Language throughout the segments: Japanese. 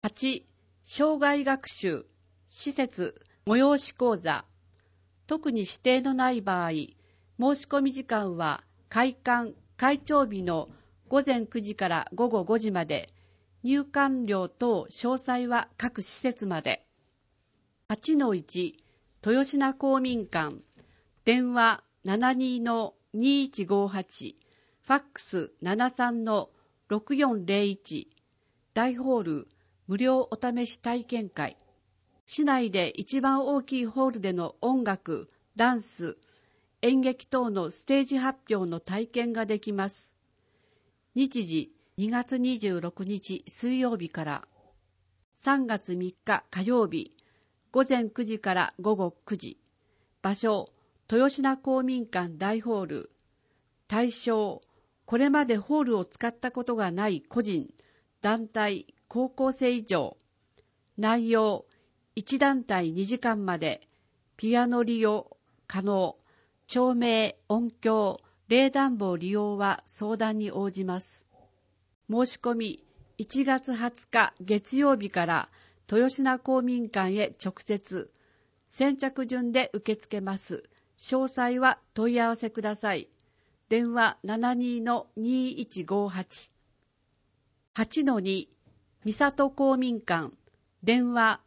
8、障害学習、施設、催し講座。特に指定のない場合、申し込み時間は開帳日の午前9時から午後5時まで、入館料等詳細は各施設まで。8-1、豊品公民館、電話 72-2158、ファックス 73-6401、大ホール無料お試し体験会。市内で一番大きいホールでの音楽、ダンス、演劇等のステージ発表の体験ができます。日時2月26日水曜日から3月3日火曜日、午前9時から午後9時。場所、豊品公民館大ホール。対象、これまでホールを使ったことがない個人、団体、高校生以上。内容、1団体2時間まで、ピアノ利用可能、照明、音響、冷暖房利用は相談に応じます。申し込み、1月20日月曜日から豊品公民館へ直接、先着順で受け付けます。詳細は問い合わせください。電話 72-2158。8-2、三郷公民館、電話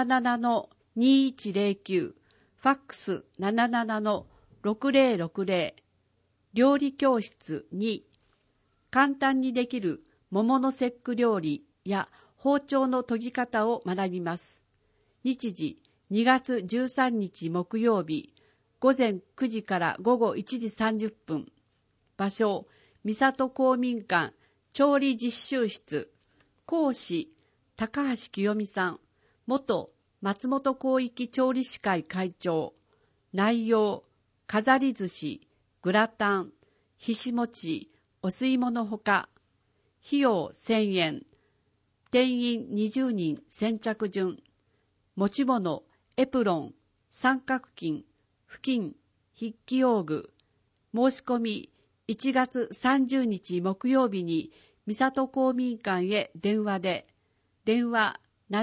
77-2109、ファックス 77-6060、料理教室2、簡単にできる桃の節句料理や包丁の研ぎ方を学びます。日時2月13日木曜日、午前9時から午後1時30分。場所、三郷公民館調理実習室。講師、高橋清美さん、元松本広域調理師会会長。内容、飾り寿司、グラタン、ひし餅、お吸い物ほか。費用1000円。定員20人先着順。持ち物、エプロン、三角巾、布巾、筆記用具。申し込み、1月30日木曜日に三郷公民館へ電話で、電話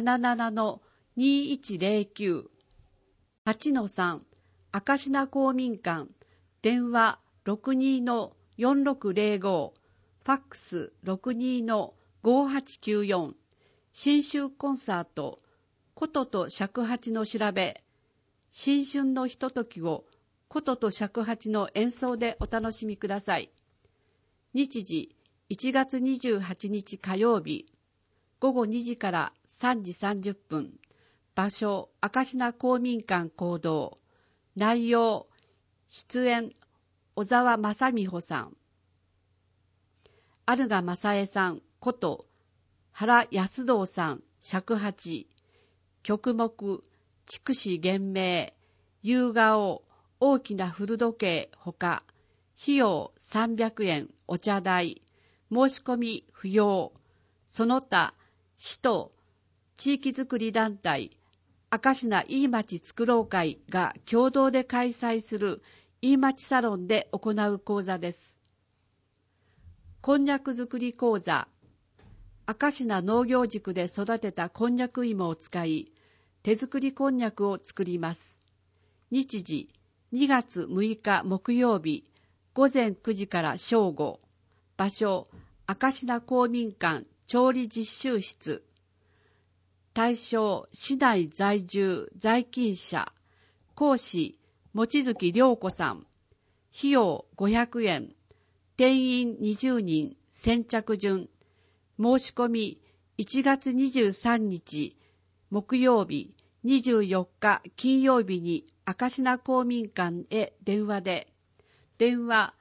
77-2109。8-3、明科公民館、電話 62-4605、ファックス 62-5894。新春コンサート、琴と尺八の調べ。新春のひとときを琴と尺八の演奏でお楽しみください。日時1月28日火曜日、午後2時から3時30分。場所、明科公民館講堂。内容、出演、小沢正美穂さん。有賀正恵さん、琴、原安堂さん、尺八。曲目、筑紫玄明、夕顔、大きな古時計ほか。費用300円、お茶代。申し込み不要。その他、市と地域づくり団体、明科いいまちつくろう会が共同で開催するいいまちサロンで行う講座です。こんにゃく作り講座。明科農業塾で育てたこんにゃく芋を使い、手作りこんにゃくを作ります。日時2月6日木曜日、午前9時から正午。場所、明科公民館調理実習室。対象、市内在住、在勤者。講師、望月良子さん。費用500円。定員20人、先着順。申し込み、1月23日、木曜日、24日、金曜日に明科公民館へ電話で、電話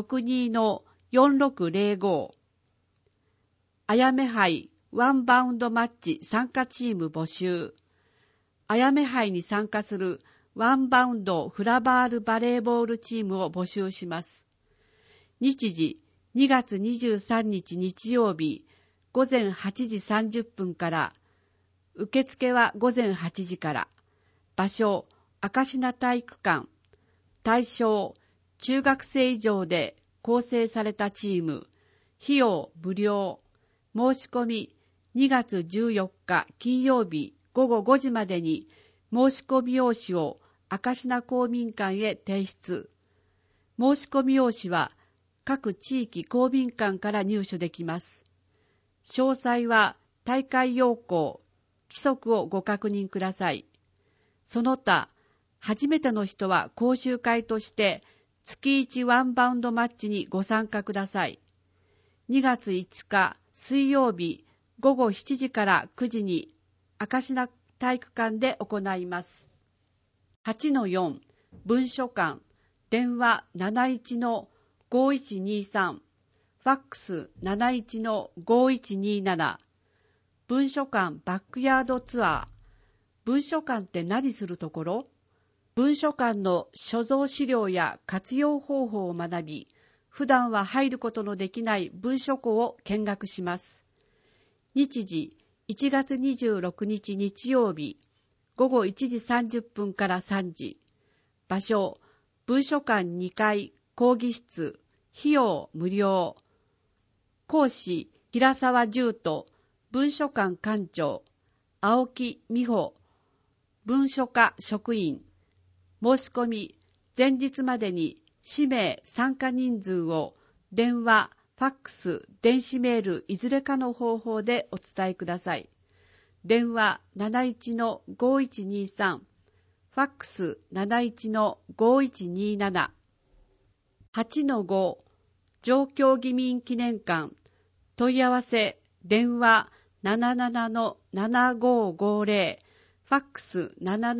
62-4605。あやめ杯ワンバウンドマッチ参加チーム募集。あやめ杯に参加するワンバウンドフラバールバレーボールチームを募集します。日時2月23日日曜日、午前8時30分から、受付は午前8時から。場所、明科体育館。対象、中学生以上で構成されたチーム。費用無料。申し込み 2月14日金曜日午後5時までに申し込み用紙を明科公民館へ提出。申し込み用紙は各地域公民館から入手できます。詳細は大会要項、規則をご確認ください。その他、初めての人は講習会として月1ワンバウンドマッチにご参加ください。2月5日水曜日午後7時から9時に明科体育館で行います。8-4 文書館電話 71-5123 ファックス 71-5127 文書館バックヤードツアー。文書館って何するところ？文書館の所蔵資料や活用方法を学び、普段は入ることのできない文書庫を見学します。日時1月26日日曜日午後1時30分から3時。場所文書館2階講義室。費用無料。講師平沢重斗文書館館長、青木美穂文書課職員。申し込み前日までに氏名参加人数を電話、ファックス、電子メールいずれかの方法でお伝えください。電話 71-5123 ファックス 71-5127 8-5 上京義民記念館問い合わせ電話 77-7550 ファックス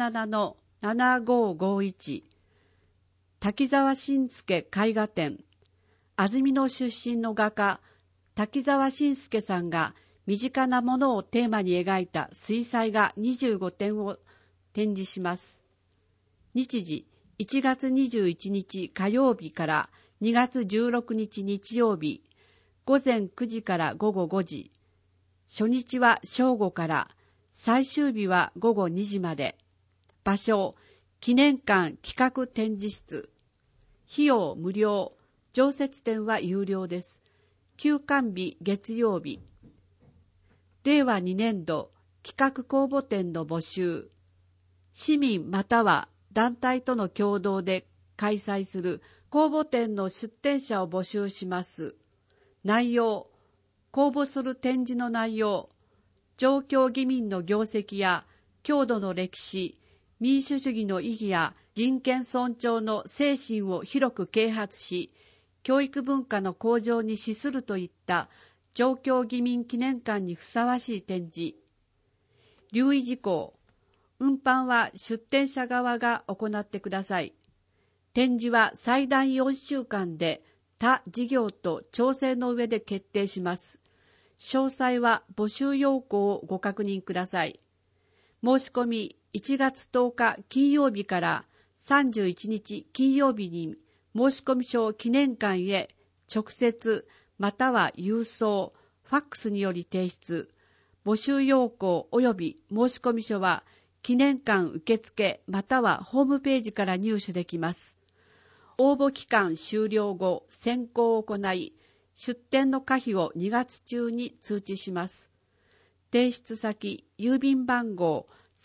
77-7551 滝沢信介絵画展。安曇野出身の画家滝沢信介さんが身近なものをテーマに描いた水彩画25点を展示します。日時1月21日火曜日から2月16日日曜日午前9時から午後5時。初日は正午から最終日は午後2時まで。場所記念館企画展示室。費用無料。常設展は有料です。休館日月曜日。令和2年度企画公募展の募集。市民または団体との共同で開催する公募展の出展者を募集します。内容。公募する展示の内容。上京義民の業績や郷土の歴史、民主主義の意義や人権尊重の精神を広く啓発し、教育文化の向上に資するといった上京義民記念館にふさわしい展示。留意事項。運搬は出展者側が行ってください。展示は最大4週間で他事業と調整の上で決定します。詳細は募集要項をご確認ください。申し込み1月10日金曜日から31日金曜日に申込書を記念館へ直接または郵送、ファックスにより提出。募集要項及び申込書は記念館受付またはホームページから入手できます。応募期間終了後、選考を行い、出展の可否を2月中に通知します。提出先、郵便番号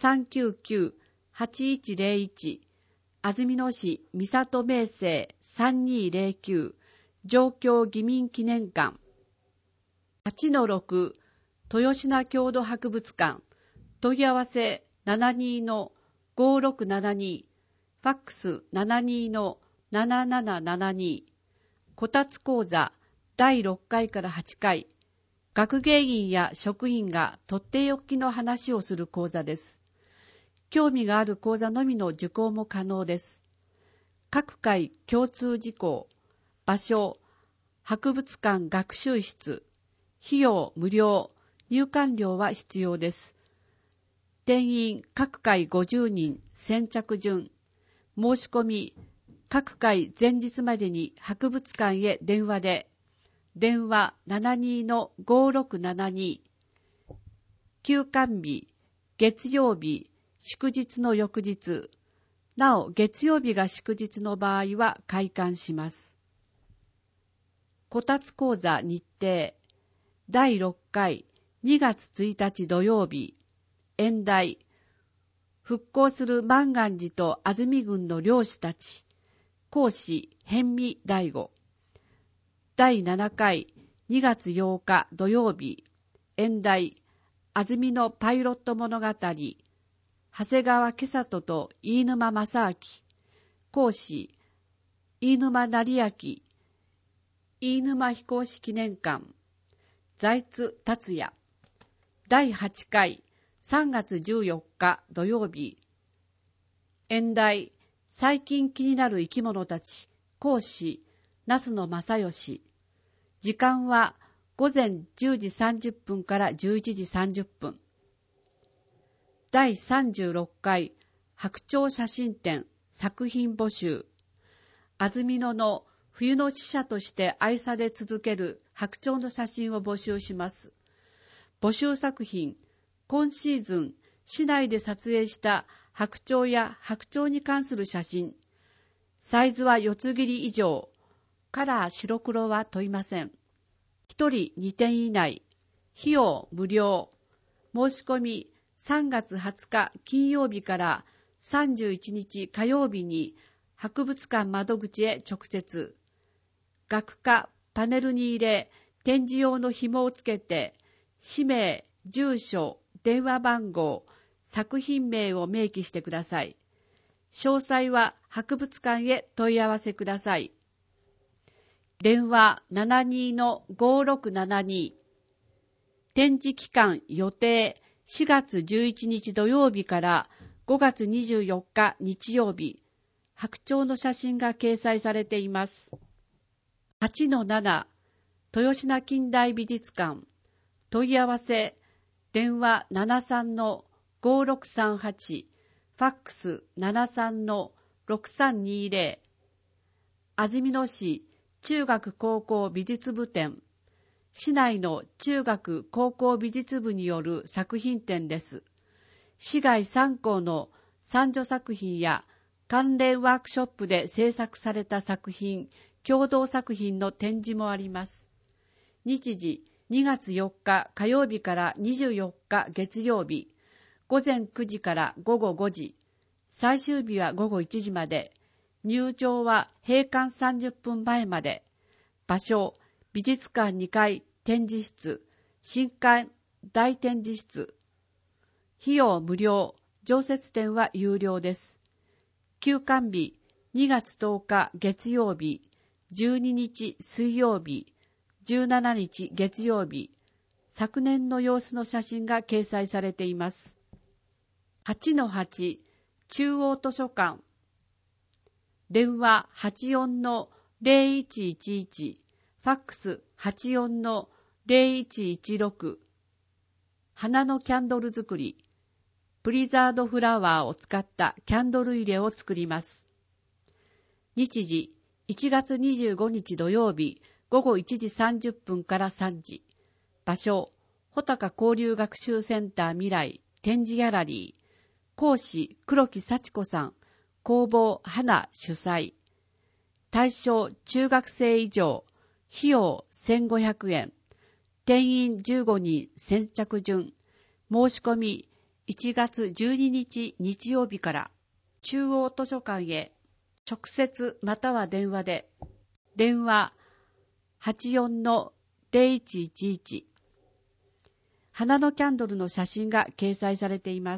399-8101 安曇野市三郷名生3209上京義民記念館。 8-6 豊品郷土博物館問い合わせ 72-5672 ファックス 72-7772 こたつ講座第6回から8回。学芸員や職員がとっておきの話をする講座です。興味がある講座のみの受講も可能です。各回共通事項。場所、博物館学習室。費用無料。入館料は必要です。定員各回50人。先着順。申し込み各回前日までに博物館へ電話で。電話 72-5672 休館日月曜日祝日の翌日。なお月曜日が祝日の場合は開館します。こたつ講座日程第6回 2月1日土曜日、演題、復興する万願寺と安住郡の漁師たち、講師、辺見大吾。第7回、2月8日土曜日、演題、安住のパイロット物語、長谷川今里と飯沼正明。講師、飯沼成明、飯沼飛行士記念館、財津達也。第8回、3月14日土曜日、演題、最近気になる生き物たち、講師、那須野正義。時間は午前10時30分から11時30分。第36回、白鳥写真展、作品募集。安曇野の冬の使者として愛され続ける白鳥の写真を募集します。募集作品、今シーズン市内で撮影した白鳥や白鳥に関する写真。サイズは4つ切り以上。カラー白黒は問いません。1人2点以内。費用無料。申し込み3月20日金曜日から31日火曜日に博物館窓口へ直接。額かパネルに入れ、展示用の紐をつけて、氏名、住所、電話番号、作品名を明記してください。詳細は博物館へ問い合わせください。電話 72-5672。展示期間予定4月11日土曜日から5月24日日曜日。白鳥の写真が掲載されています。8-7 豊品近代美術館。問い合わせ電話 73-5638 ファックス 73-6320。安曇野市中学高校美術部展。市内の中学高校美術部による作品展です。市外3校の参助作品や関連ワークショップで制作された作品、共同作品の展示もあります。日時2月4日火曜日から24日月曜日、午前9時から午後5時、最終日は午後1時まで、入場は閉館30分前まで。場所、美術館2階展示室、新館大展示室。費用無料、常設展は有料です。休館日、2月10日月曜日、12日水曜日、17日月曜日。昨年の様子の写真が掲載されています。8-8 中央図書館。電話 84-0111 ファックス 84-0116。花のキャンドル作り。プリザードフラワーを使ったキャンドル入れを作ります。日時1月25日土曜日午後1時30分から3時。場所、穂高交流学習センター未来展示ギャラリー。講師、黒木幸子さん。工房花主催。対象、中学生以上。費用1500円。定員15人先着順。申し込み1月12日日曜日から中央図書館へ直接または電話で。電話 84-0111。花のキャンドルの写真が掲載されています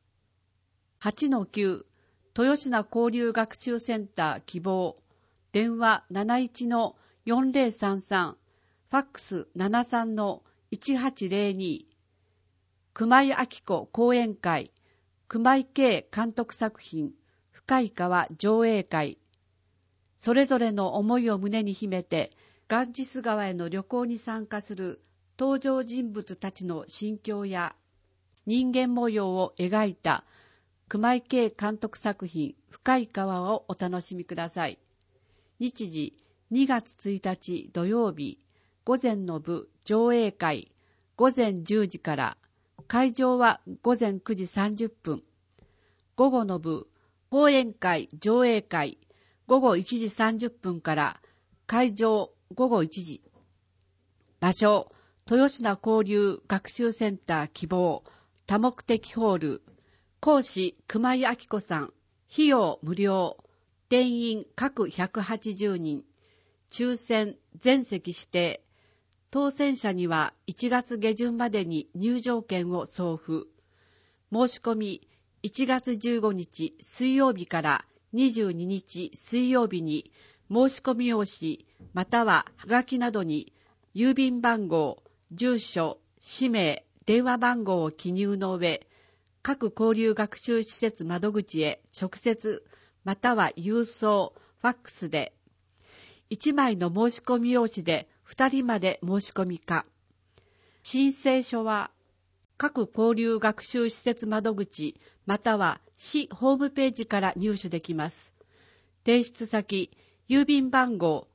。8-9 豊品交流学習センター希望。電話 71-4033 ファックス 73-1802。熊井明子講演会。熊井圭監督作品深い川上映会。それぞれの思いを胸に秘めてガンジス川への旅行に参加する登場人物たちの心境や人間模様を描いた熊井圭監督作品深い川をお楽しみください。日時2月1日土曜日、午前の部上映会午前10時から、会場は午前9時30分。午後の部講演会上映会午後1時30分から、会場午後1時。場所、 豊品交流学習センター希望多目的ホール、講師熊井明子さん、費用無料、定員各180人、抽選全席指定、当選者には1月下旬までに入場券を送付。申し込み1月15日水曜日から22日水曜日に申し込み用紙またははがきなどに郵便番号、住所、氏名、電話番号を記入の上、各交流学習施設窓口へ直接または郵送、ファックスで、1枚の申し込み用紙で2人まで申し込みか。申請書は各交流学習施設窓口または市ホームページから入手できます。提出先、郵便番号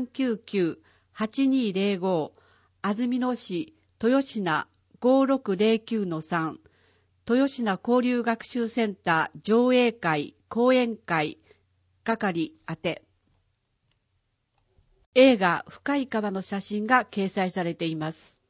399-8205 安曇野市豊品 5609-3 豊品交流学習センター上映会講演会係宛て。映画深い川の写真が掲載されています。